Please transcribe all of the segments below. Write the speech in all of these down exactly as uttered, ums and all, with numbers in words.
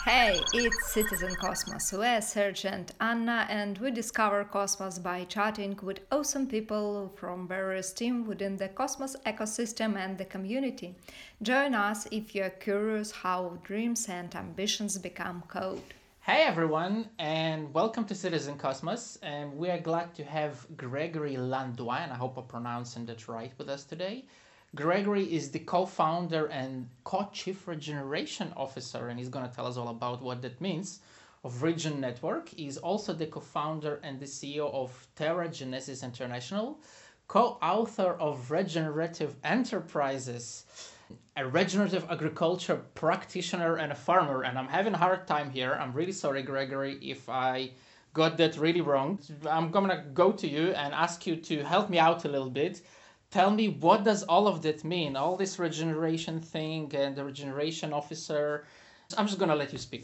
Hey, it's Citizen Cosmos. We're Serge and Anna, and we discover Cosmos by chatting with awesome people from various teams within the Cosmos ecosystem and the community. Join us if you're curious how dreams and ambitions become code. Hey everyone, and welcome to Citizen Cosmos. And we are glad to have Gregory Landois, and I hope I'm pronouncing that right, with us today. Gregory is the co-founder and co-chief regeneration officer, and he's going to tell us all about what that means, of Regen Network. He's also the co-founder and the C E O of Terra Genesis International, co-author of Regenerative Enterprises, a regenerative agriculture practitioner and a farmer. And I'm having a hard time here. I'm really sorry, Gregory, if I got that really wrong. I'm going to go to you and ask you to help me out a little bit. Tell me, what does all of that mean? All this regeneration thing and the regeneration officer. I'm just going to let you speak.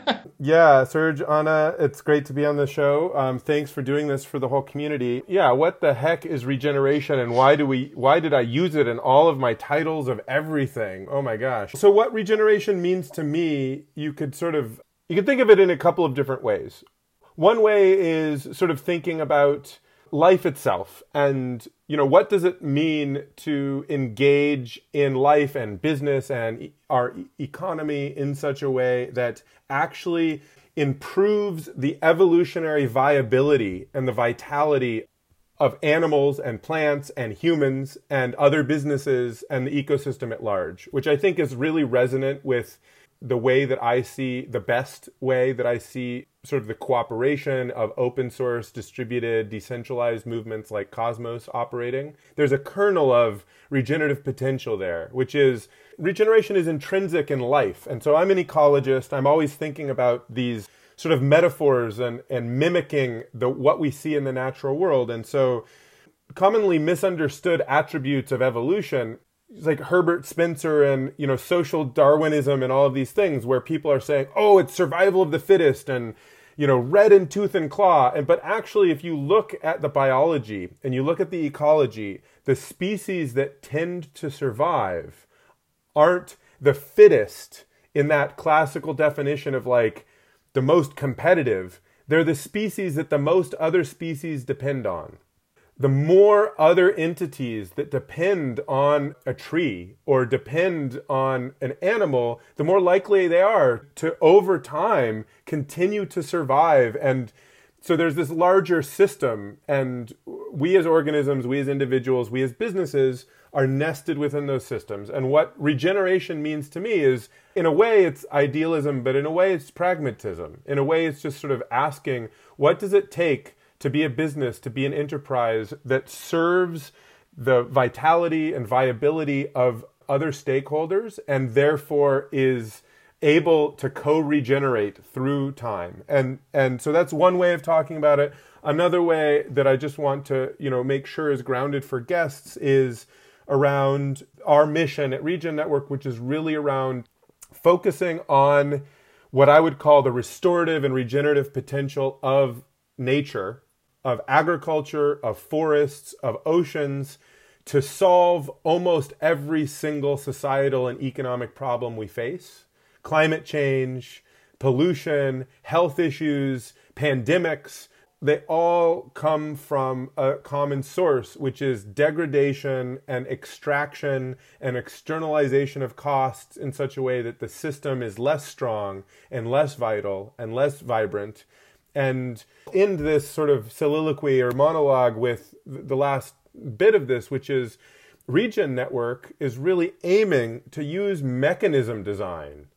Yeah, Serge, Anna, it's great to be on the show. Um, thanks for doing this for the whole community. Yeah, what the heck is regeneration, and why do we? Why did I use it in all of my titles of everything? Oh my gosh. So what regeneration means to me, you could sort of, you could think of it in a couple of different ways. One way is sort of thinking about life itself, and you know, what does it mean to engage in life and business and e- our e- economy in such a way that actually improves the evolutionary viability and the vitality of animals and plants and humans and other businesses and the ecosystem at large, which I think is really resonant with the way that I see, the best way that I see sort of the cooperation of open source, distributed, decentralized movements like Cosmos operating. There's a kernel of regenerative potential there, which is regeneration is intrinsic in life. And so I'm an ecologist. I'm always thinking about these sort of metaphors and, and mimicking the what we see in the natural world. And so commonly misunderstood attributes of evolution, like Herbert Spencer and, you know, social Darwinism and all of these things where people are saying, oh, it's survival of the fittest and, you know, red in tooth and claw. And but actually, if you look at the biology and you look at the ecology, the species that tend to survive aren't the fittest in that classical definition of like the most competitive. They're the species that the most other species depend on. The more other entities that depend on a tree or depend on an animal, the more likely they are to, over time, continue to survive. And so there's this larger system, and we as organisms, we as individuals, we as businesses are nested within those systems. And what regeneration means to me is, in a way, it's idealism, but in a way, it's pragmatism. In a way, it's just sort of asking, what does it take to be a business, to be an enterprise that serves the vitality and viability of other stakeholders and therefore is able to co-regenerate through time. And and so that's one way of talking about it. Another way that I just want to, you know, make sure is grounded for guests is around our mission at Regen Network, which is really around focusing on what I would call the restorative and regenerative potential of nature, of agriculture, of forests, of oceans, to solve almost every single societal and economic problem we face. Climate change, pollution, health issues, pandemics, they all come from a common source, which is degradation and extraction and externalization of costs in such a way that the system is less strong and less vital and less vibrant. And in this sort of soliloquy or monologue with the last bit of this, which is Regen Network is really aiming to use mechanism design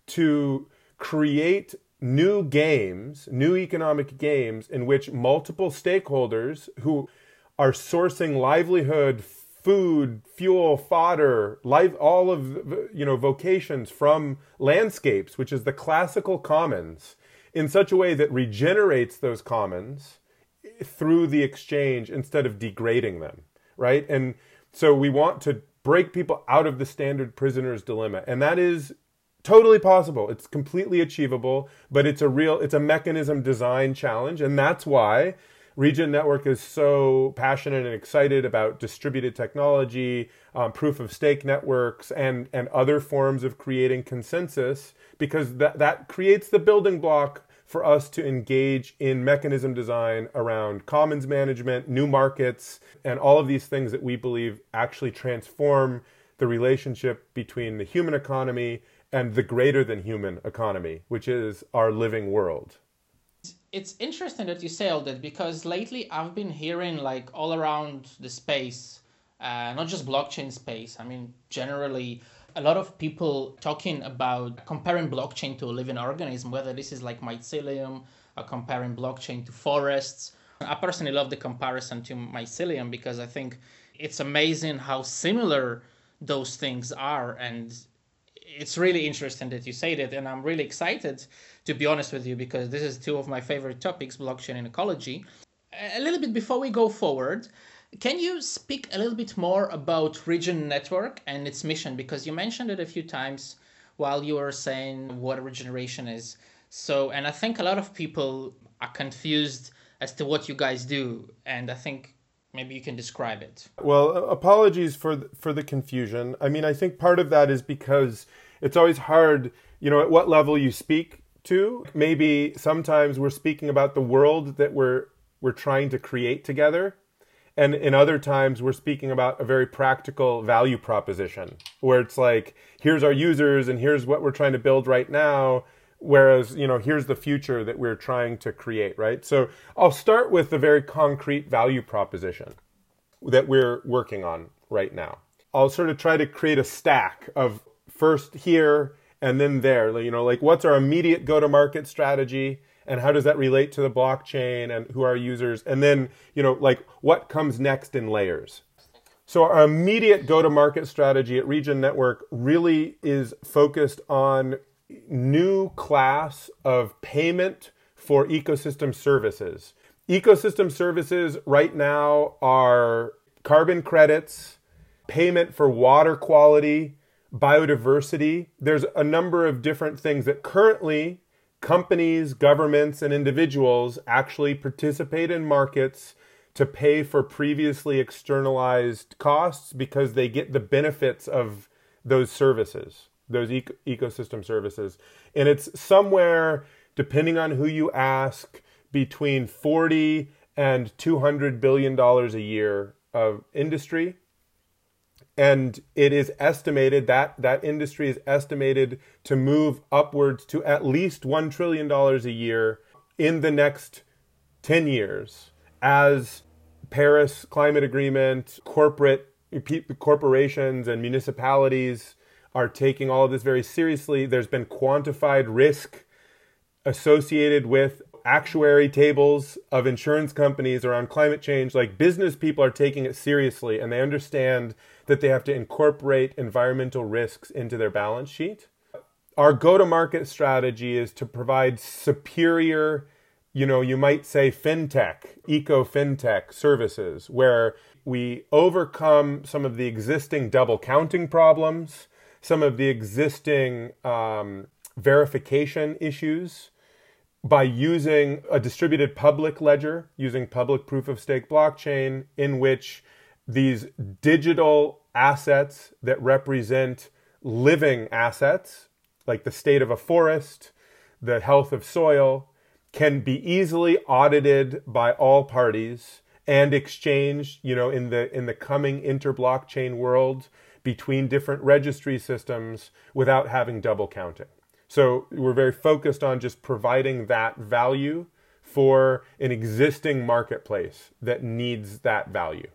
to create new games, new economic games in which multiple stakeholders who are sourcing livelihood, food, fuel, fodder, life, all of, you know, vocations from landscapes, which is the classical commons, in such a way that regenerates those commons through the exchange instead of degrading them, right? And so we want to break people out of the standard prisoner's dilemma. And that is totally possible. It's completely achievable, but it's a real, it's a mechanism design challenge. And that's why Regen Network is so passionate and excited about distributed technology, um, proof of stake networks, and, and other forms of creating consensus, because that, that creates the building block for us to engage in mechanism design around commons management, new markets, and all of these things that we believe actually transform the relationship between the human economy and the greater than human economy, which is our living world. It's interesting that you say all that, because lately I've been hearing like all around the space, uh, not just blockchain space, I mean, generally, a lot of people talking about comparing blockchain to a living organism, whether this is like mycelium or comparing blockchain to forests. I personally love the comparison to mycelium because I think it's amazing how similar those things are. And it's really interesting that you say that. And I'm really excited, to be honest with you, because this is two of my favorite topics, blockchain and ecology. A little bit before we go forward, can you speak a little bit more about Regen Network and its mission? Because you mentioned it a few times while you were saying what regeneration is. So, and I think a lot of people are confused as to what you guys do. And I think maybe you can describe it. Well, apologies for the, for the confusion. I mean, I think part of that is because it's always hard, you know, at what level you speak to. Maybe sometimes we're speaking about the world that we're we're trying to create together. And in other times, we're speaking about a very practical value proposition where it's like, here's our users and here's what we're trying to build right now. Whereas, you know, here's the future that we're trying to create, right? So I'll start with the very concrete value proposition that we're working on right now. I'll sort of try to create a stack of first here and then there, you know, like what's our immediate go-to-market strategy? And how does that relate to the blockchain and who are our users? And then, you know, like what comes next in layers. So our immediate go-to-market strategy at Regen Network really is focused on new class of payment for ecosystem services. Ecosystem services right now are carbon credits, payment for water quality, biodiversity. There's a number of different things that currently companies, governments, and individuals actually participate in markets to pay for previously externalized costs because they get the benefits of those services, those eco- ecosystem services. And it's somewhere, depending on who you ask, between forty and two hundred billion dollars a year of industry. And it is estimated that that industry is estimated to move upwards to at least one trillion dollars a year in the next ten years as Paris Climate Agreement, corporate corporations and municipalities are taking all of this very seriously. There's been quantified risk associated with actuary tables of insurance companies around climate change. Like business people are taking it seriously and they understand that they have to incorporate environmental risks into their balance sheet. Our go-to-market strategy is to provide superior, you know, you might say fintech, eco-fintech services, where we overcome some of the existing double counting problems, some of the existing um, verification issues, by using a distributed public ledger, using public proof of stake blockchain, in which these digital assets that represent living assets, like the state of a forest, the health of soil, can be easily audited by all parties and exchanged, you know, in the in the coming inter-blockchain world between different registry systems without having double counting. So we're very focused on just providing that value for an existing marketplace that needs that value.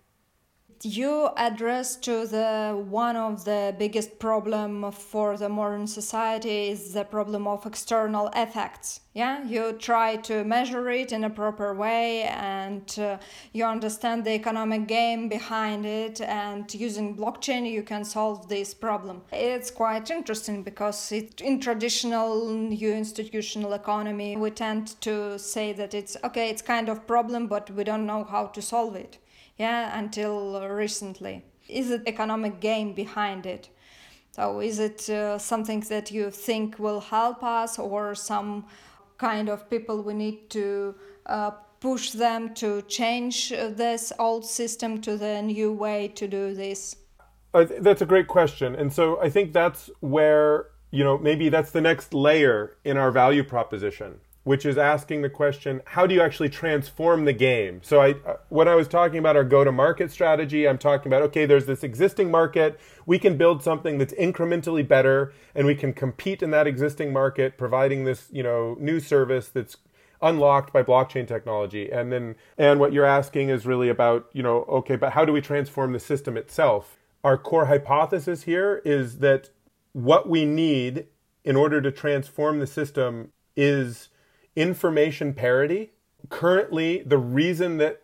You address to the one of the biggest problem for the modern society is the problem of external effects. Yeah, you try to measure it in a proper way, and uh, you understand the economic game behind it, and using blockchain you can solve this problem. It's quite interesting because it, in traditional new institutional economy we tend to say that it's okay, it's kind of problem, but we don't know how to solve it. Yeah, until recently. Is it economic game behind it? So is it uh, something that you think will help us, or some kind of people we need to uh, push them to change this old system to the new way to do this? Uh, that's a great question. And so I think that's where, you know, maybe that's the next layer in our value proposition, which is asking the question, how do you actually transform the game? So I, when I was talking about our go-to-market strategy, I'm talking about, okay, there's this existing market. We can build something that's incrementally better, and we can compete in that existing market, providing this, you know, new service that's unlocked by blockchain technology. And then, and what you're asking is really about, you know, okay, but how do we transform the system itself? Our core hypothesis here is that what we need in order to transform the system is information parity. Currently, the reason that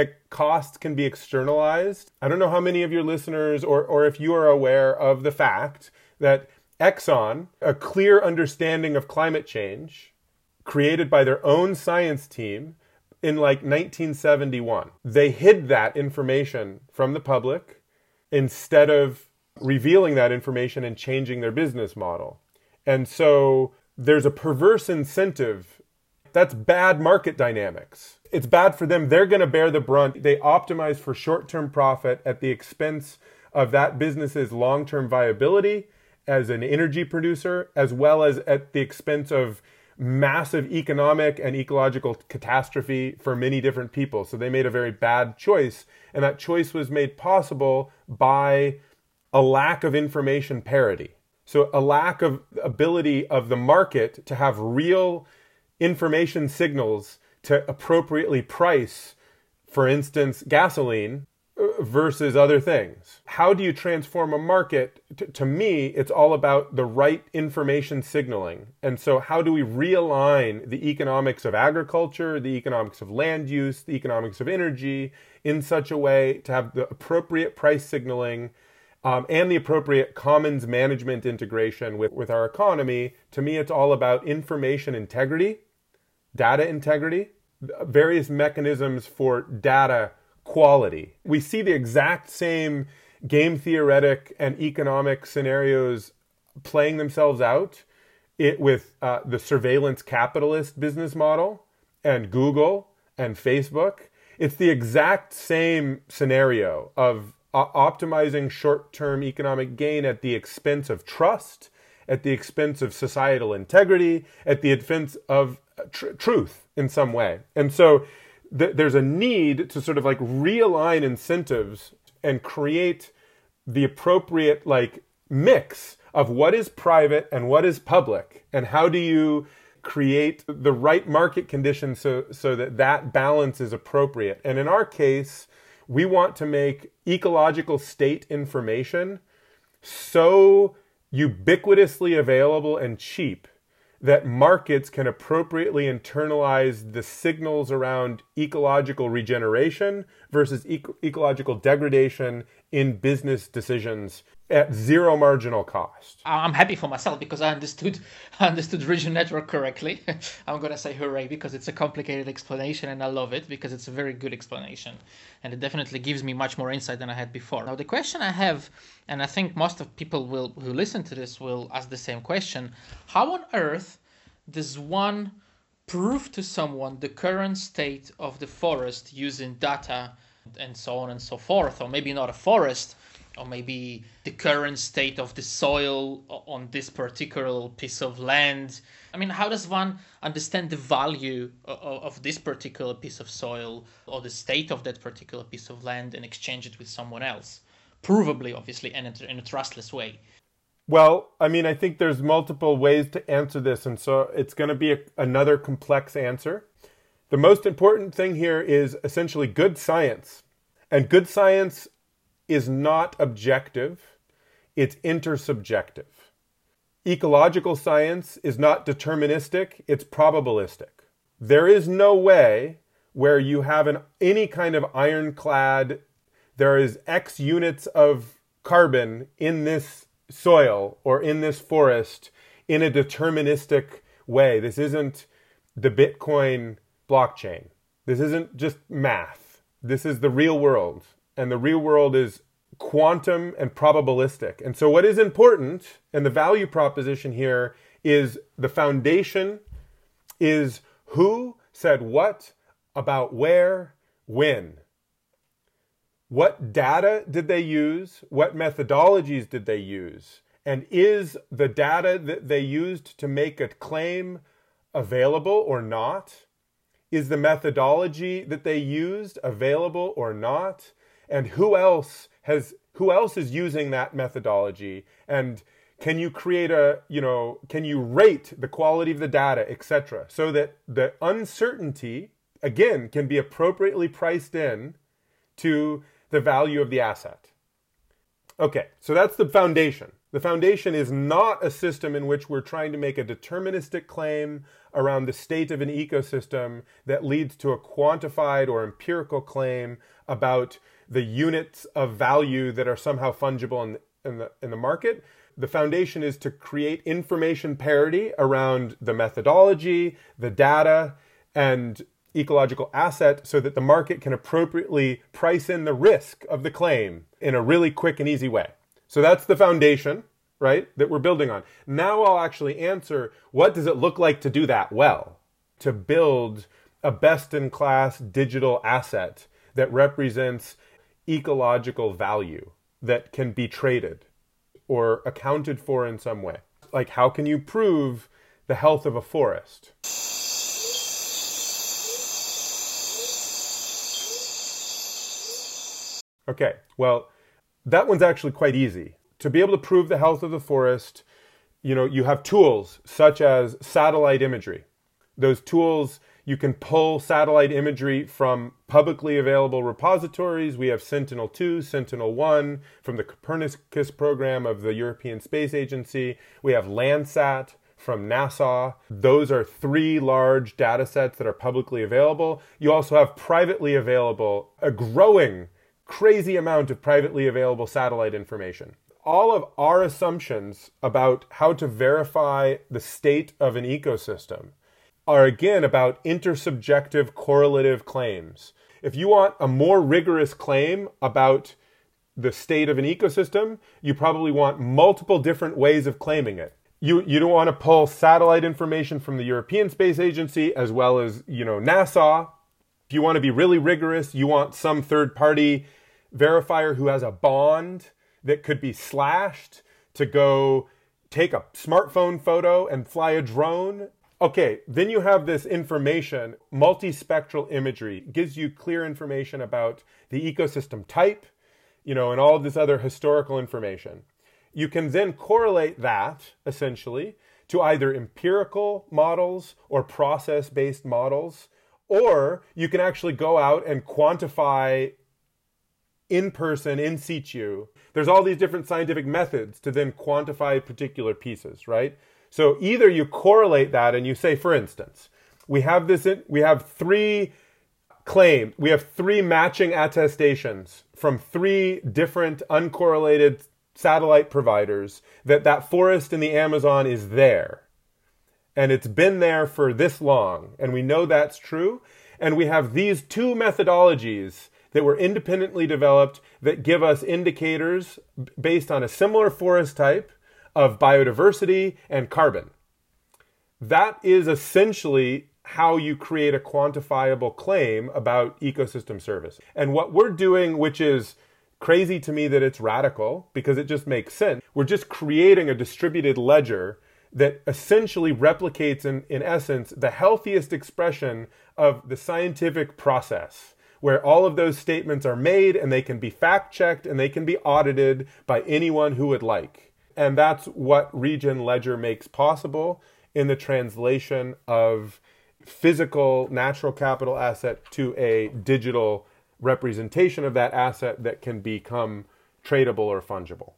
costs can be externalized, I don't know how many of your listeners or, or if you are aware of the fact that Exxon, a clear understanding of climate change, created by their own science team in like nineteen seventy-one. They hid that information from the public instead of revealing that information and changing their business model. And so there's a perverse incentive. That's bad market dynamics. It's bad for them. They're going to bear the brunt. They optimize for short-term profit at the expense of that business's long-term viability as an energy producer, as well as at the expense of massive economic and ecological catastrophe for many different people. So they made a very bad choice. And that choice was made possible by a lack of information parity. So a lack of ability of the market to have real information signals to appropriately price, for instance, gasoline versus other things. How do you transform a market? T- to me, it's all about the right information signaling. And so how do we realign the economics of agriculture, the economics of land use, the economics of energy in such a way to have the appropriate price signaling um, and the appropriate commons management integration with, with our economy? To me, it's all about information integrity, data integrity, various mechanisms for data quality. We see the exact same game theoretic and economic scenarios playing themselves out it, with uh, the surveillance capitalist business model and Google and Facebook. It's the exact same scenario of uh, optimizing short-term economic gain at the expense of trust, at the expense of societal integrity, at the expense of tr- truth in some way. And so th- there's a need to sort of like realign incentives and create the appropriate like mix of what is private and what is public, and how do you create the right market conditions so, so that that balance is appropriate. And in our case, we want to make ecological state information so ubiquitously available and cheap that markets can appropriately internalize the signals around ecological regeneration versus eco- ecological degradation in business decisions at zero marginal cost. I'm happy for myself because I understood I understood Region Network correctly. I'm going to say hooray because it's a complicated explanation and I love it because it's a very good explanation and it definitely gives me much more insight than I had before. Now the question I have, and I think most of people will who listen to this will ask the same question, how on earth does one prove to someone the current state of the forest using data and so on and so forth, or maybe not a forest, or maybe the current state of the soil on this particular piece of land? I mean, how does one understand the value of, of this particular piece of soil or the state of that particular piece of land and exchange it with someone else? Provably, obviously, and in a trustless way. Well, I mean, I think there's multiple ways to answer this, and so it's going to be a, another complex answer. The most important thing here is essentially good science. And good science is not objective, it's intersubjective. Ecological science is not deterministic, it's probabilistic. There is no way where you have an, any kind of ironclad, there is X units of carbon in this soil or in this forest in a deterministic way. This isn't the Bitcoin blockchain. This isn't just math. This is the real world. And the real world is quantum and probabilistic. And so what is important, and the value proposition here is the foundation is who said what about where, when. What data did they use? What methodologies did they use? And is the data that they used to make a claim available or not? Is the methodology that they used available or not? And who else has who else is using that methodology? And can you create a, you know, can you rate the quality of the data, et cetera, so that the uncertainty, again, can be appropriately priced in to the value of the asset? Okay, so that's the foundation. The foundation is not a system in which we're trying to make a deterministic claim around the state of an ecosystem that leads to a quantified or empirical claim about the units of value that are somehow fungible in, in, the, in the market. The foundation is to create information parity around the methodology, the data, and ecological asset so that the market can appropriately price in the risk of the claim in a really quick and easy way. So that's the foundation, right, that we're building on. Now I'll actually answer, what does it look like to do that well? To build a best-in-class digital asset that represents ecological value that can be traded or accounted for in some way. Like, how can you prove the health of a forest? Okay, well, that one's actually quite easy. To be able to prove the health of the forest, you know, you have tools such as satellite imagery. Those tools, you can pull satellite imagery from publicly available repositories. We have Sentinel two, Sentinel one from the Copernicus program of the European Space Agency. We have Landsat from NASA. Those are three large data sets that are publicly available. You also have privately available, a growing crazy amount of privately available satellite information. All of our assumptions about how to verify the state of an ecosystem are again about intersubjective correlative claims. If you want a more rigorous claim about the state of an ecosystem, you probably want multiple different ways of claiming it. You, you don't want to pull satellite information from the European Space Agency as well as, you know, NASA. If you want to be really rigorous, you want some third-party verifier who has a bond that could be slashed to go take a smartphone photo and fly a drone. Okay, then you have this information, multispectral imagery, gives you clear information about the ecosystem type, you know, and all of this other historical information. You can then correlate that, essentially, to either empirical models or process-based models, or you can actually go out and quantify in person, in situ. There's all these different scientific methods to then quantify particular pieces, right? So either you correlate that and you say, for instance, we have this, we have three claims, we have three matching attestations from three different uncorrelated satellite providers that that forest in the Amazon is there. And it's been there for this long. And we know that's true. And we have these two methodologies that were independently developed that give us indicators based on a similar forest type of biodiversity and carbon. That is essentially how you create a quantifiable claim about ecosystem service. And what we're doing, which is crazy to me that it's radical because it just makes sense, we're just creating a distributed ledger that essentially replicates, in, in essence, the healthiest expression of the scientific process, where all of those statements are made and they can be fact-checked and they can be audited by anyone who would like. And that's what Regen Ledger makes possible in the translation of physical natural capital asset to a digital representation of that asset that can become tradable or fungible.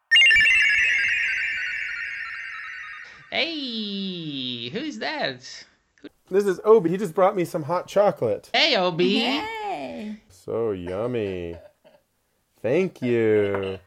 Hey, who's that? This is Obi. He just brought me some hot chocolate. Hey, Obi. Yay! So yummy. Thank you.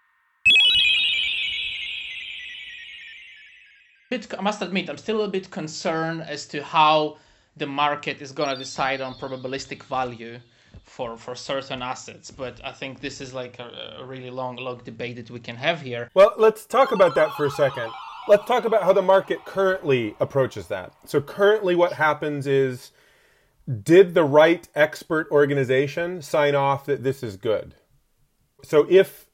I must admit, I'm still a bit concerned as to how the market is going to decide on probabilistic value for, for certain assets. But I think this is like a, a really long, long debate that we can have here. Well, let's talk about that for a second. Let's talk about how the market currently approaches that. So currently what happens is did the right expert organization sign off that this is good? So if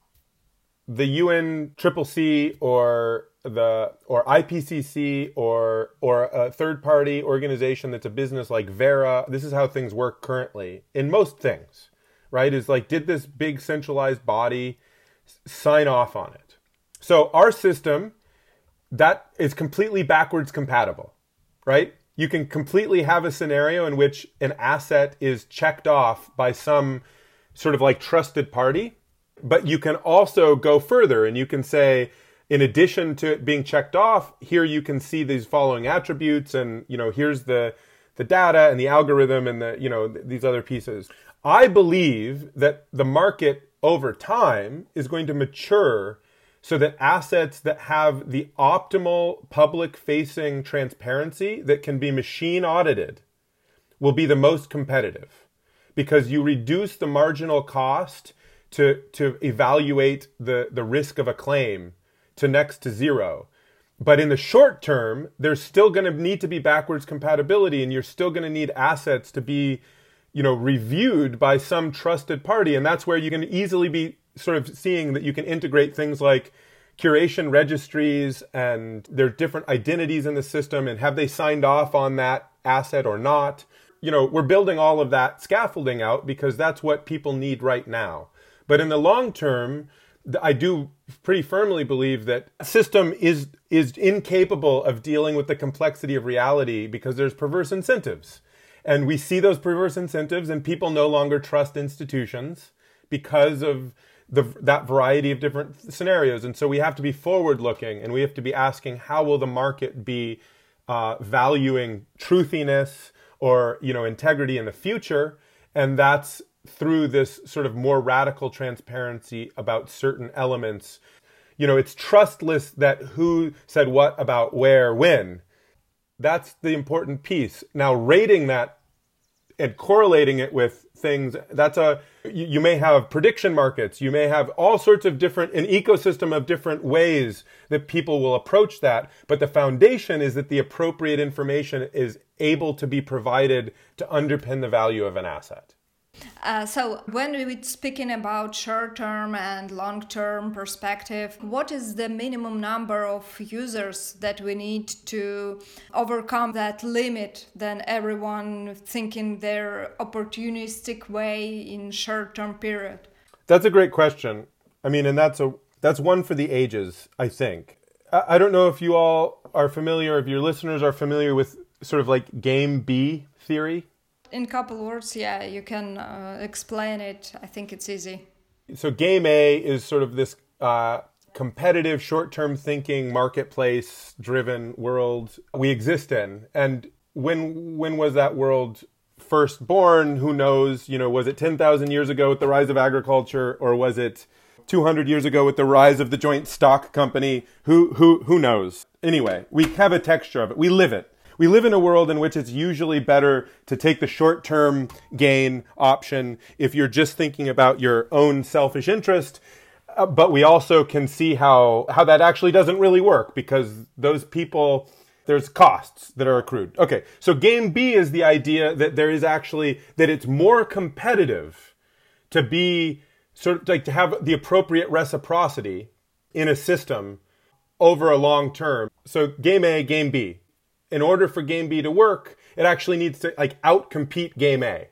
the U N C C C or the or I P C C or or a third-party organization that's a business like Verra, this is how things work currently in most things, right? Is like, did this big centralized body sign off on it? So our system, that is completely backwards compatible, right? You can completely have a scenario in which an asset is checked off by some sort of like trusted party, but you can also go further and you can say, in addition to it being checked off, here you can see these following attributes, and you know, here's the the data and the algorithm and the, you know, these other pieces. I believe that the market over time is going to mature so that assets that have the optimal public-facing transparency that can be machine audited will be the most competitive, because you reduce the marginal cost to, to evaluate the, the risk of a claim to next to zero. But in the short term, there's still going to need to be backwards compatibility, and you're still going to need assets to be, you know, reviewed by some trusted party. And that's where you can easily be sort of seeing that you can integrate things like curation registries, and there are different identities in the system, and have they signed off on that asset or not? You know, we're building all of that scaffolding out because that's what people need right now. But in the long term, I do pretty firmly believe that a system is is incapable of dealing with the complexity of reality because there's perverse incentives. And we see those perverse incentives, and people no longer trust institutions because of the, that variety of different scenarios. And so we have to be forward-looking, and we have to be asking, how will the market be uh, valuing truthiness or, you know, integrity in the future? And that's through this sort of more radical transparency about certain elements. You know, it's trustless that who said what about where, when. That's the important piece. Now, rating that and correlating it with things, that's a, you, you may have prediction markets, you may have all sorts of different, an ecosystem of different ways that people will approach that. But the foundation is that the appropriate information is able to be provided to underpin the value of an asset. Uh, so when we're speaking about short-term and long-term perspective, what is the minimum number of users that we need to overcome that limit than everyone thinking their opportunistic way in short-term period? That's a great question. I mean, and that's a that's one for the ages, I think. I, I don't know if you all are familiar, if your listeners are familiar with sort of like game B theory. In a couple words, yeah, you can uh, explain it. I think it's easy. So game A is sort of this uh, competitive, short-term thinking, marketplace-driven world we exist in. And when when was that world first born? Who knows? You know, was it ten thousand years ago with the rise of agriculture, or was it two hundred years ago with the rise of the joint stock company? Who who who knows? Anyway, we have a texture of it. We live it. We live in a world in which it's usually better to take the short-term gain option if you're just thinking about your own selfish interest. Uh, but we also can see how, how that actually doesn't really work, because those people, there's costs that are accrued. Okay, so game B is the idea that there is actually, that it's more competitive to be, sort of like to have the appropriate reciprocity in a system over a long term. So game A, game B. In order for game B to work, it actually needs to like outcompete game A.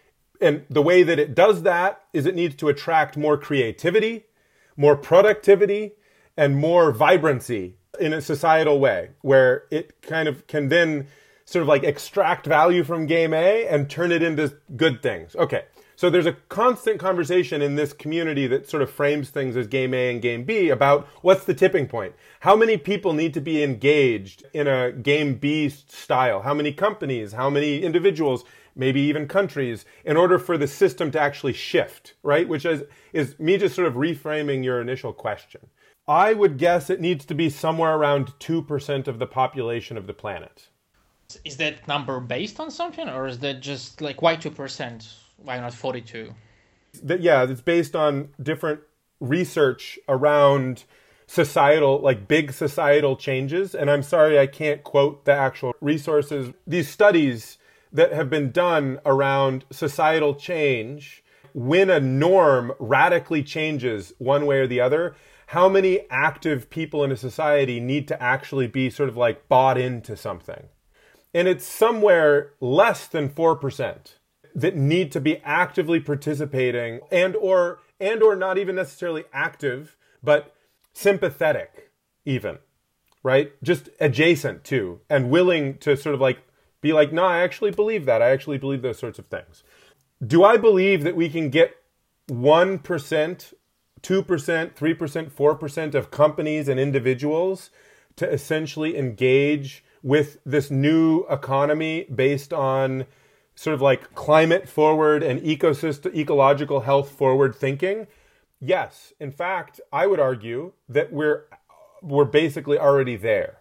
And the way that it does that is it needs to attract more creativity, more productivity, and more vibrancy in a societal way, where it kind of can then sort of like extract value from game A and turn it into good things. Okay, so there's a constant conversation in this community that sort of frames things as game A and game B about what's the tipping point. How many people need to be engaged in a game B style? How many companies, how many individuals, maybe even countries, in order for the system to actually shift, right? Which is, is me just sort of reframing your initial question. I would guess it needs to be somewhere around two percent of the population of the planet. Is that number based on something, or is that just like, why two percent? Why not forty-two? That, yeah, it's based on different research around societal, like big societal changes. And I'm sorry, I can't quote the actual resources. These studies that have been done around societal change, when a norm radically changes one way or the other, how many active people in a society need to actually be sort of like bought into something? And it's somewhere less than four percent that need to be actively participating and or and or not even necessarily active, but sympathetic even, right? Just adjacent to and willing to sort of like be like, no, I actually believe that. I actually believe those sorts of things. Do I believe that we can get one percent, two percent, three percent, four percent of companies and individuals to essentially engage with this new economy based on sort of like climate forward and ecosystem, ecological health forward thinking? Yes. In fact, I would argue that we're we're basically already there.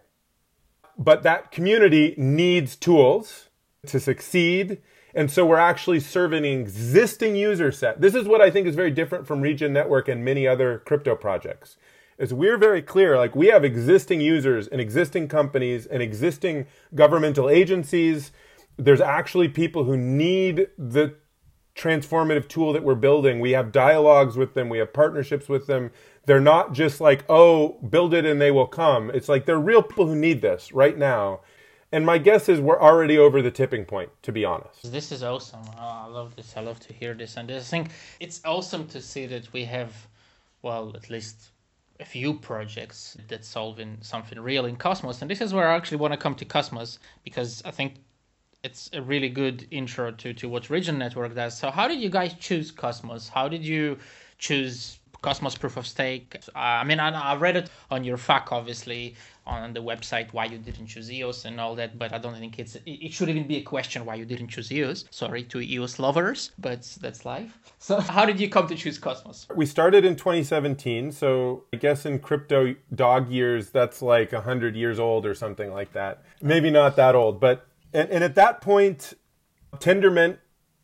But that community needs tools to succeed. And so we're actually serving an existing user set. This is what I think is very different from Regen Network and many other crypto projects. Is we're very clear, like we have existing users and existing companies and existing governmental agencies. There's actually people who need the transformative tool that we're building. We have dialogues with them. We have partnerships with them. They're not just like, oh, build it and they will come. It's like they're real people who need this right now. And my guess is we're already over the tipping point, to be honest. This is awesome. Oh, I love this. I love to hear this. And I think it's awesome to see that we have, well, at least a few projects that solving something real in Cosmos. And this is where I actually want to come to Cosmos, because I think it's a really good intro to, to what Regen Network does. So how did you guys choose Cosmos? How did you choose Cosmos Proof of Stake? Uh, I mean, I, I read it on your F A Q, obviously, on the website, why you didn't choose E O S and all that, but I don't think it's, it should even be a question why you didn't choose E O S. Sorry to E O S lovers, but that's life. So how did you come to choose Cosmos? We started in twenty seventeen, so I guess in crypto dog years, that's like one hundred years old or something like that. Maybe not that old, but, and, and at that point, Tendermint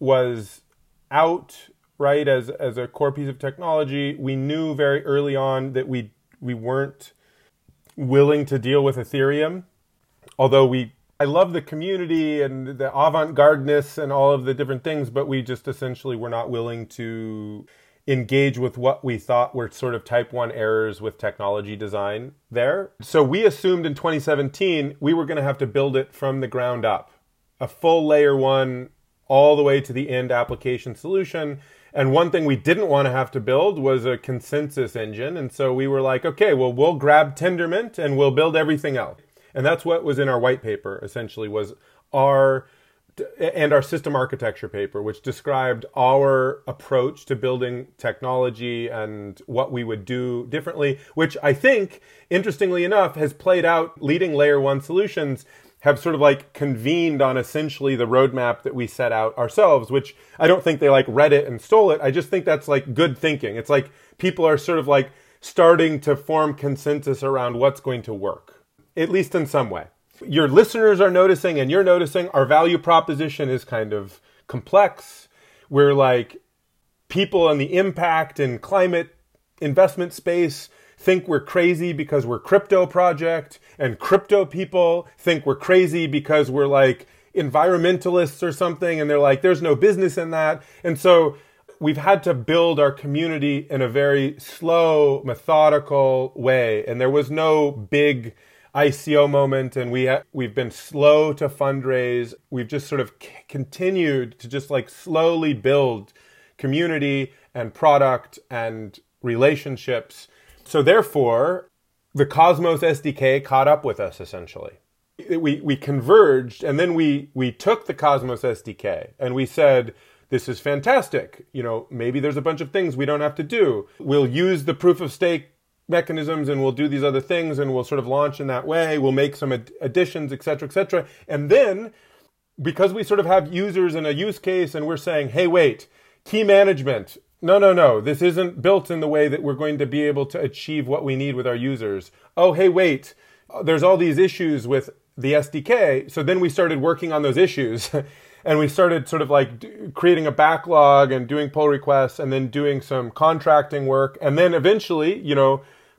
was out, right, as as a core piece of technology. We knew very early on that we we weren't willing to deal with Ethereum, although we I love the community and the avant-gardeness and all of the different things, but we just essentially were not willing to engage with what we thought were sort of type one errors with technology design there. So we assumed in twenty seventeen we were going to have to build it from the ground up, a full layer one all the way to the end application solution. And one thing we didn't want to have to build was a consensus engine. And so we were like, okay, well, we'll grab Tendermint and we'll build everything else. And that's what was in our white paper, essentially, was our, and our system architecture paper, which described our approach to building technology and what we would do differently, which I think, interestingly enough, has played out. Leading layer one solutions have sort of like convened on essentially the roadmap that we set out ourselves, which I don't think they like read it and stole it. I just think that's like good thinking. It's like people are sort of like starting to form consensus around what's going to work, at least in some way. Your listeners are noticing and you're noticing our value proposition is kind of complex. We're like people in the impact and climate investment space think we're crazy because we're crypto project, and crypto people think we're crazy because we're like environmentalists or something, and they're like, there's no business in that. And so we've had to build our community in a very slow, methodical way, and there was no big I C O moment, and we ha- we've been slow to fundraise. We've just sort of c- continued to just like slowly build community and product and relationships. So therefore, the Cosmos S D K caught up with us, essentially. We we converged, and then we we took the Cosmos S D K, and we said, this is fantastic. You know, maybe there's a bunch of things we don't have to do. We'll use the proof of stake mechanisms, and we'll do these other things, and we'll sort of launch in that way. We'll make some ad- additions, et cetera, et cetera. And then, because we sort of have users in a use case, and we're saying, hey, wait, key management, No, no, no. This isn't built in the way that we're going to be able to achieve what we need with our users. Oh, hey, wait. There's all these issues with the S D K. So then we started working on those issues. And we started sort of like d- creating a backlog and doing pull requests and then doing some contracting work. And then eventually, you know,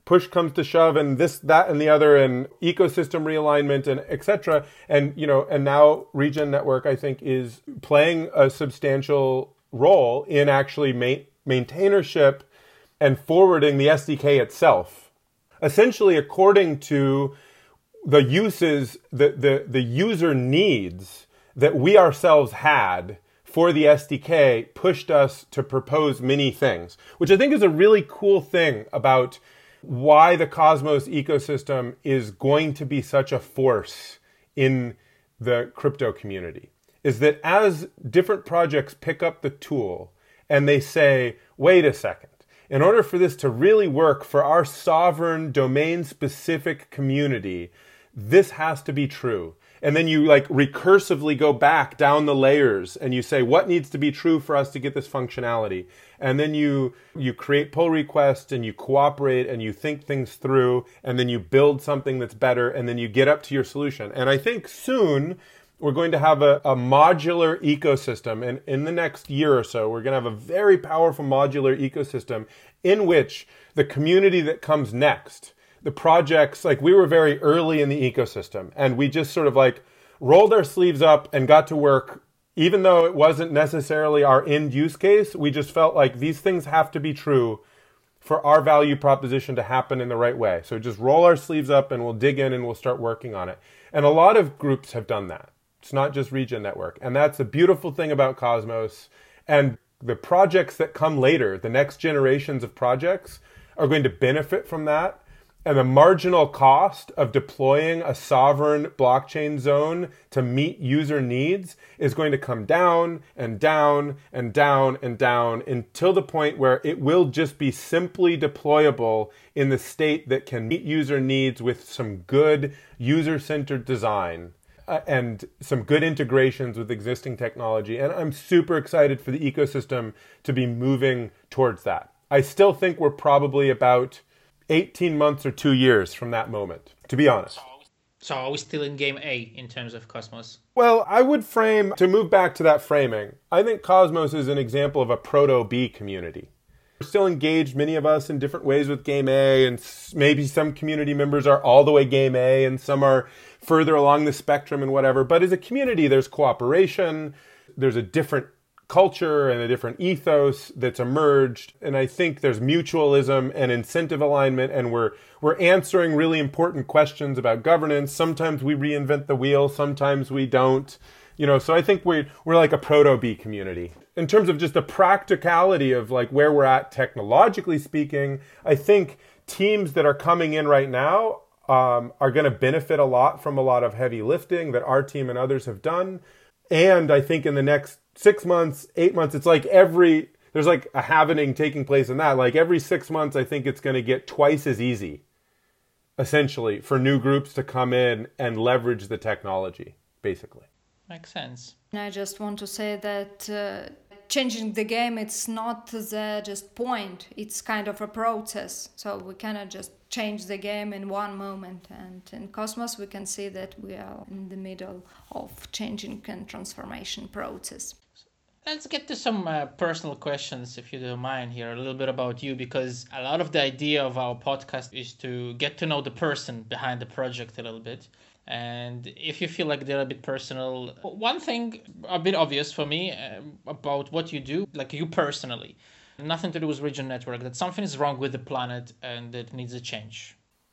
push comes to shove and this, that, and the other, and ecosystem realignment and et cetera. And, you know, and now Regen Network, I think, is playing a substantial role in actually ma- maintainership and forwarding the S D K itself. Essentially, according to the uses, the, the, the user needs that we ourselves had for the S D K pushed us to propose many things, which I think is a really cool thing about why the Cosmos ecosystem is going to be such a force in the crypto community, is that as different projects pick up the tool and they say, wait a second, in order for this to really work for our sovereign domain-specific community, this has to be true. And then you like recursively go back down the layers and you say, what needs to be true for us to get this functionality? And then you you create pull requests and you cooperate and you think things through and then you build something that's better and then you get up to your solution. And I think soon we're going to have a, a modular ecosystem. And in the next year or so, we're going to have a very powerful modular ecosystem in which the community that comes next, the projects, like we were very early in the ecosystem and we just sort of like rolled our sleeves up and got to work. Even though it wasn't necessarily our end use case, we just felt like these things have to be true for our value proposition to happen in the right way. So just roll our sleeves up and we'll dig in and we'll start working on it. And a lot of groups have done that. It's not just Regen Network. And that's the beautiful thing about Cosmos. And the projects that come later, the next generations of projects, are going to benefit from that. And the marginal cost of deploying a sovereign blockchain zone to meet user needs is going to come down and down and down and down until the point where it will just be simply deployable in the state that can meet user needs with some good user-centered design uh, and some good integrations with existing technology. And I'm super excited for the ecosystem to be moving towards that. I still think we're probably about eighteen months or two years from that moment, to be honest. So are we still in game A in terms of Cosmos? Well, I would frame, to move back to that framing, I think Cosmos is an example of a proto-B community. We're still engaged, many of us, in different ways with game A, and maybe some community members are all the way game A, and some are further along the spectrum and whatever. But as a community, there's cooperation, there's a different culture and a different ethos that's emerged, and I think there's mutualism and incentive alignment, and we're we're answering really important questions about governance. Sometimes we reinvent the wheel, sometimes we don't, you know. So I think we we're like a proto-B community in terms of just the practicality of like where we're at technologically speaking. I think teams that are coming in right now um, are going to benefit a lot from a lot of heavy lifting that our team and others have done, and I think in the next six months, eight months, it's like every, there's like a happening taking place in that. Like every six months, I think it's going to get twice as easy, essentially, for new groups to come in and leverage the technology, basically. Makes sense. I just want to say that uh, changing the game, it's not the just point, it's kind of a process. So we cannot just change the game in one moment. And in Cosmos, we can see that we are in the middle of changing and transformation process. Let's get to some uh, personal questions, if you don't mind, here, a little bit about you, because a lot of the idea of our podcast is to get to know the person behind the project a little bit. And if you feel like they're a bit personal, one thing a bit obvious for me uh, about what you do, like you personally, nothing to do with Regen Network, that something is wrong with the planet and that needs a change.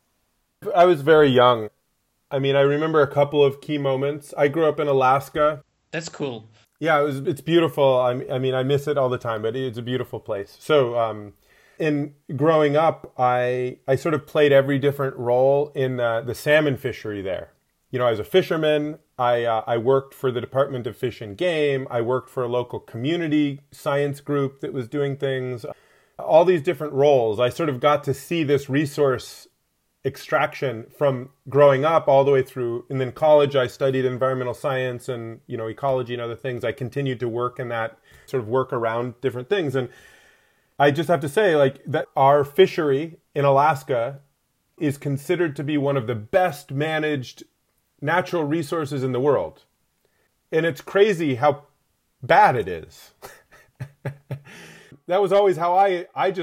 I was very young. I mean, I remember a couple of key moments. I grew up in Alaska. That's cool. Yeah, it was, it's beautiful. I, I mean, I miss it all the time, but it's a beautiful place. So um, in growing up, I I sort of played every different role in uh, the salmon fishery there. You know, I was a fisherman. I uh, I worked for the Department of Fish and Game. I worked for a local community science group that was doing things. All these different roles. I sort of got to see this resource extraction from growing up all the way through. And then college, I studied environmental science and, you know, ecology and other things. I continued to work in that, sort of work around different things. And I just have to say, like, that our fishery in Alaska is considered to be one of the best managed natural resources in the world. And it's crazy how bad it is. That was always how I, I just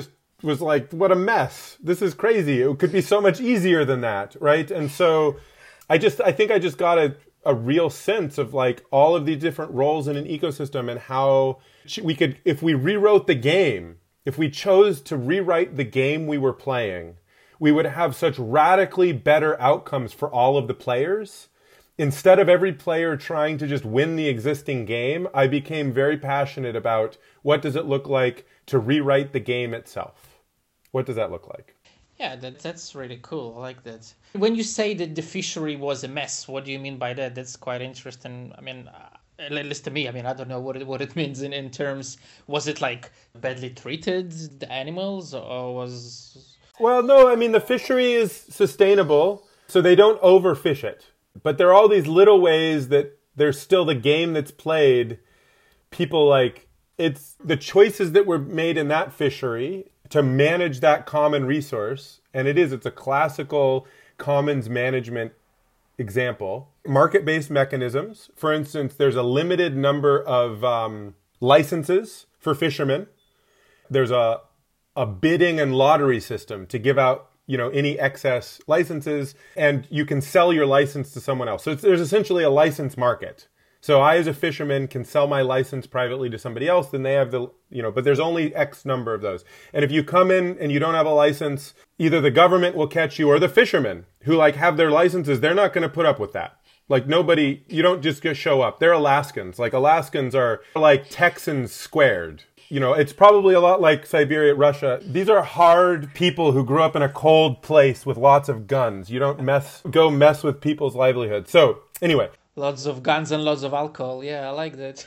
was like, what a mess. This is crazy. It could be so much easier than that, right? And so I just, I think I just got a, a real sense of like all of these different roles in an ecosystem and how we could, if we rewrote the game, if we chose to rewrite the game we were playing, we would have such radically better outcomes for all of the players. Instead of every player trying to just win the existing game, I became very passionate about what does it look like to rewrite the game itself. What does that look like? Yeah, that, that's really cool. I like that. When you say that the fishery was a mess, what do you mean by that? That's quite interesting. I mean, uh, at least to me, I mean, I don't know what it, what it means in, in terms, was it like badly treated, the animals, or was... Well, no, I mean, the fishery is sustainable, so they don't overfish it. But there are all these little ways that there's still the game that's played. People like, it's the choices that were made in that fishery to manage that common resource. And it is, it's a classical commons management example. Market-based mechanisms. For instance, there's a limited number of um, licenses for fishermen. There's a, a bidding and lottery system to give out, you know, any excess licenses, and you can sell your license to someone else. So it's, there's essentially a license market. So I, as a fisherman, can sell my license privately to somebody else, then they have the, you know, but there's only X number of those. And if you come in and you don't have a license, either the government will catch you or the fishermen who like have their licenses, they're not going to put up with that. Like nobody, you don't just get show up. They're Alaskans. Like Alaskans are like Texans squared. You know, it's probably a lot like Siberia, Russia. These are hard people who grew up in a cold place with lots of guns. You don't mess, go mess with people's livelihood. So anyway. Lots of guns and lots of alcohol. Yeah, I like that.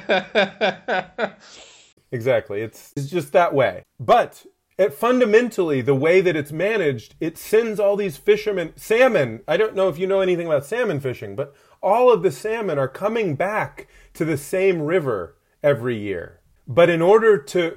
Exactly. It's, it's just that way. But it, fundamentally, the way that it's managed, it sends all these fishermen, salmon. I don't know if you know anything about salmon fishing, but all of the salmon are coming back to the same river every year. But in order to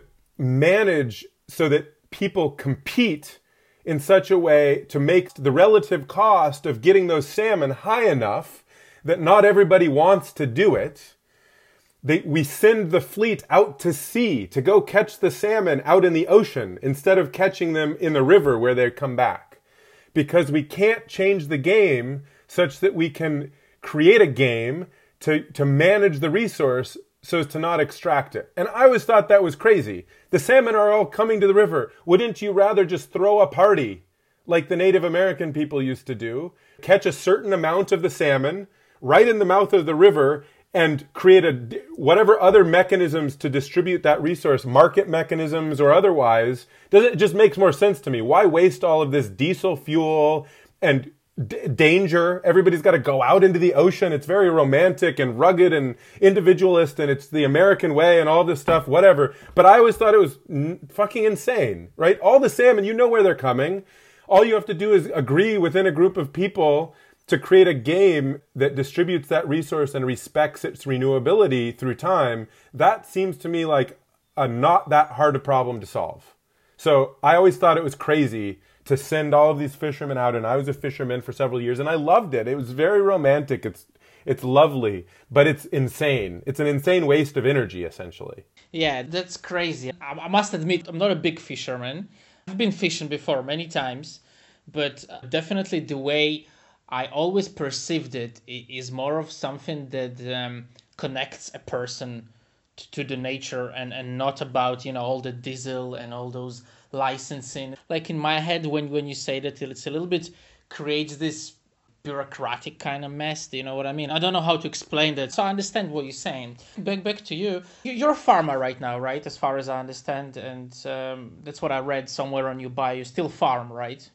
manage so that people compete in such a way to make the relative cost of getting those salmon high enough that not everybody wants to do it, they, we send the fleet out to sea to go catch the salmon out in the ocean instead of catching them in the river where they come back. Because we can't change the game such that we can create a game to, to manage the resource so as to not extract it. And I always thought that was crazy. The salmon are all coming to the river. Wouldn't you rather just throw a party like the Native American people used to do, catch a certain amount of the salmon right in the mouth of the river and create a, whatever other mechanisms to distribute that resource, market mechanisms or otherwise? Does it, it just makes more sense to me. Why waste all of this diesel fuel and D- danger? Everybody's got to go out into the ocean. It's very romantic and rugged and individualist, and it's the American way and all this stuff, whatever. But I always thought it was n- fucking insane, right? All the salmon, you know where they're coming. All you have to do is agree within a group of people to create a game that distributes that resource and respects its renewability through time. That seems to me like a not that hard a problem to solve. So I always thought it was crazy to send all of these fishermen out, and I was a fisherman for several years, and I loved it. It was very romantic. It's it's lovely, but it's insane. It's an insane waste of energy, essentially. Yeah, that's crazy. I, I must admit, I'm not a big fisherman. I've been fishing before many times, but definitely the way I always perceived it is more of something that um, connects a person to the nature and, and not about, you know, all the diesel and all those licensing. Like in my head, when, when you say that, it's a little bit creates this bureaucratic kind of mess. Do you know what I mean? I don't know how to explain that. So I understand what you're saying. Back back to you. You're a farmer right now, right? As far as I understand. And um, that's what I read somewhere on your bio. You still farm, right?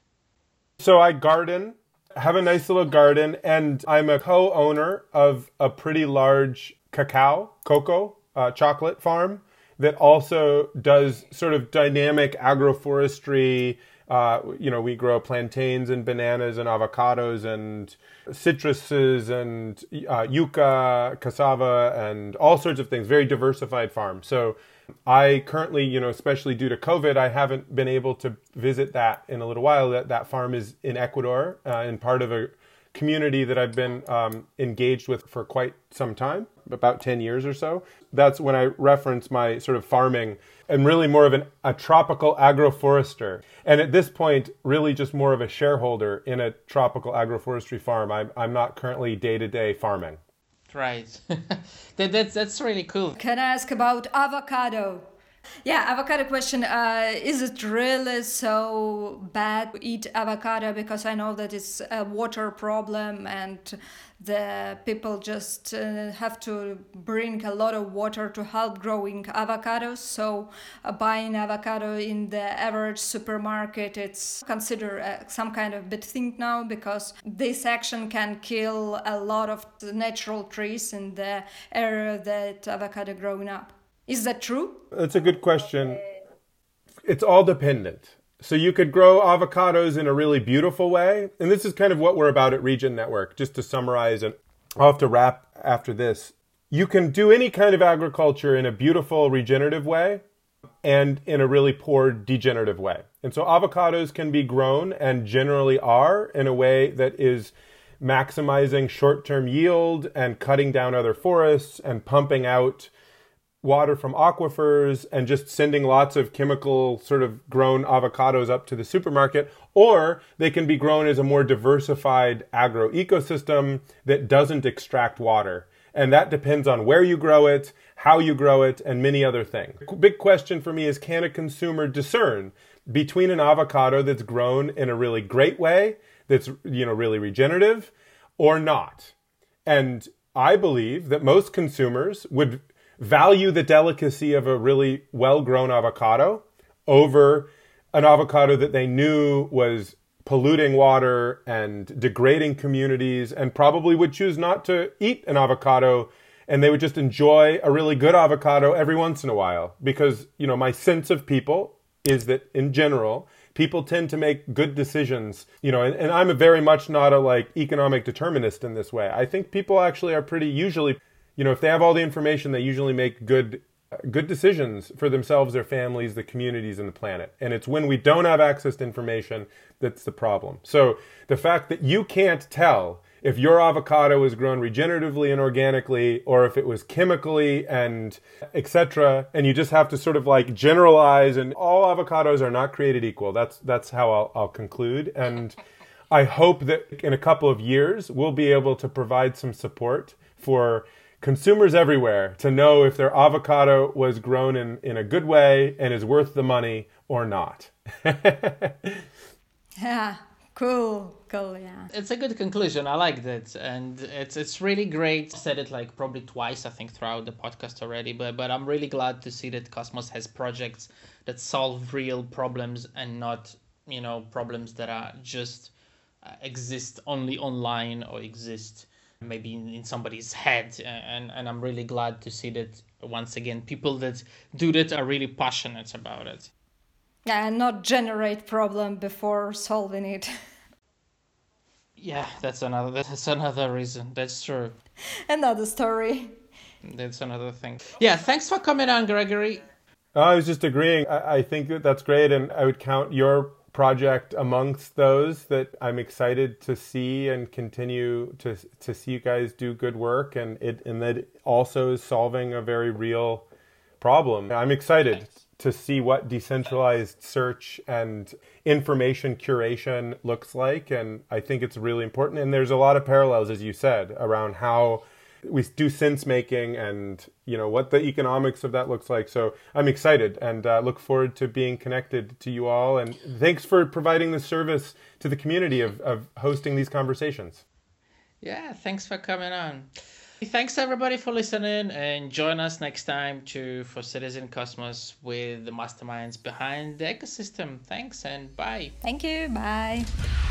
So I garden. Have a nice little garden. And I'm a co-owner of a pretty large cacao, cocoa, uh, chocolate farm that also does sort of dynamic agroforestry. Uh, you know, we grow plantains and bananas and avocados and citruses and uh, yucca, cassava, and all sorts of things. Very diversified farm. So I currently, you know, especially due to COVID, I haven't been able to visit that in a little while. That that farm is in Ecuador, uh, in part of a community that I've been um, engaged with for quite some time, about ten years or so. That's when I reference my sort of farming. I'm really more of an, a tropical agroforester. And at this point, really just more of a shareholder in a tropical agroforestry farm. I'm, I'm not currently day-to-day farming. Right. that, that's, that's really cool. Can I ask about avocado? Yeah, avocado question. Uh, is it really so bad to eat avocado? Because I know that it's a water problem and the people just uh, have to bring a lot of water to help growing avocados. So uh, buying avocado in the average supermarket, it's considered uh, some kind of bad thing now, because this action can kill a lot of the natural trees in the area that avocado growing up. Is that true? That's a good question. It's all dependent. So you could grow avocados in a really beautiful way. And this is kind of what we're about at Regen Network, just to summarize, and I'll have to wrap after this. You can do any kind of agriculture in a beautiful regenerative way and in a really poor degenerative way. And so avocados can be grown, and generally are, in a way that is maximizing short-term yield and cutting down other forests and pumping out water from aquifers and just sending lots of chemical sort of grown avocados up to the supermarket. Or they can be grown as a more diversified agro ecosystem that doesn't extract water. And that depends on where you grow it, how you grow it, and many other things. Big question for me is, can a consumer discern between an avocado that's grown in a really great way, that's, you know, really regenerative, or not? And I believe that most consumers would value the delicacy of a really well-grown avocado over an avocado that they knew was polluting water and degrading communities, and probably would choose not to eat an avocado, and they would just enjoy a really good avocado every once in a while. Because, you know, my sense of people is that in general, people tend to make good decisions, you know, and, and I'm a very much not a like economic determinist in this way. I think people actually are pretty usually, you know, if they have all the information, they usually make good good decisions for themselves, their families, the communities, and the planet. And it's when we don't have access to information that's the problem. So the fact that you can't tell if your avocado was grown regeneratively and organically, or if it was chemically and et cetera, and you just have to sort of like generalize, and all avocados are not created equal. That's that's how I'll, I'll conclude. And I hope that in a couple of years, we'll be able to provide some support for consumers everywhere to know if their avocado was grown in, in a good way and is worth the money or not. Yeah, cool, cool, yeah. It's a good conclusion. I like that. And it's it's really great. I said it like probably twice, I think, throughout the podcast already, but, but I'm really glad to see that Cosmos has projects that solve real problems and not, you know, problems that are just uh, exist only online or exist maybe in, in somebody's head. And, and I'm really glad to see that, once again, people that do that are really passionate about it. Yeah, and not generate problem before solving it. Yeah, that's another that's another reason. That's true. Another story. That's another thing. Yeah, thanks for coming on, Gregory. I was just agreeing. I, I think that that's great, and I would count your project amongst those that I'm excited to see and continue to to see you guys do good work, and it and that also is solving a very real problem. I'm excited Thanks. to see what decentralized search and information curation looks like, and I think it's really important. And there's a lot of parallels, as you said, around how we do sense making and, you know, what the economics of that looks like. So I'm excited and uh, look forward to being connected to you all. And thanks for providing the service to the community of, of hosting these conversations. Yeah, thanks for coming on. Thanks everybody for listening, and join us next time to for Citizen Cosmos with the masterminds behind the ecosystem. Thanks and bye. Thank you. Bye.